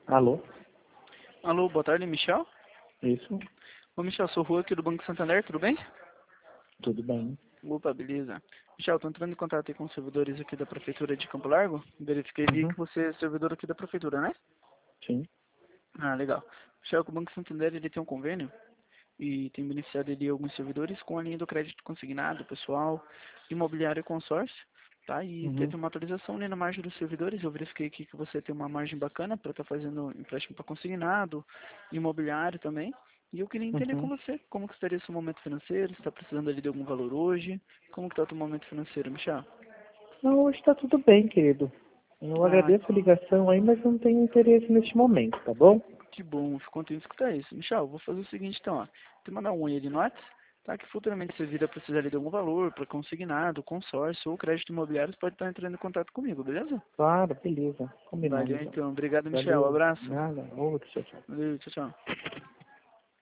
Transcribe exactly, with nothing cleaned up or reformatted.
Alô? Alô, boa tarde, Michel. Isso? Ô, Michel, sou o Rua aqui do Banco Santander, tudo bem? Tudo bem? Opa, beleza. Michel, tô entrando em contato aí com os servidores aqui da Prefeitura de Campo Largo. Verifiquei ali Uhum. que você é servidor aqui da Prefeitura, né? Sim. Ah, legal. Michel, o Banco Santander ele tem um convênio e tem beneficiado ali alguns servidores com a linha do crédito consignado, pessoal, imobiliário e consórcio, tá? E Uhum. teve uma atualização ali na margem dos servidores. Eu verifiquei aqui que você tem uma margem bacana para estar fazendo empréstimo para consignado, imobiliário também. E eu queria entender com Uhum. você como que estaria o seu momento financeiro, se está precisando ali de algum valor hoje, como que está o seu momento financeiro, Michel? Não, hoje está tudo bem, querido. Eu Ah, agradeço a ligação aí, mas não tenho interesse neste momento, tá bom? que bom, fico contente de escutar isso. Michel, vou fazer o seguinte então, ó. Te mandar um oi ali no WhatsApp, tá? Que futuramente se vir a precisar ali de algum valor, para consignado, consórcio ou crédito imobiliário, você pode estar entrando em contato comigo, beleza? Claro, beleza. Combinado Valeu então. então. Obrigado, Michel. Valeu. Abraço. Nada. Outro, tchau, tchau. Valeu, tchau, tchau.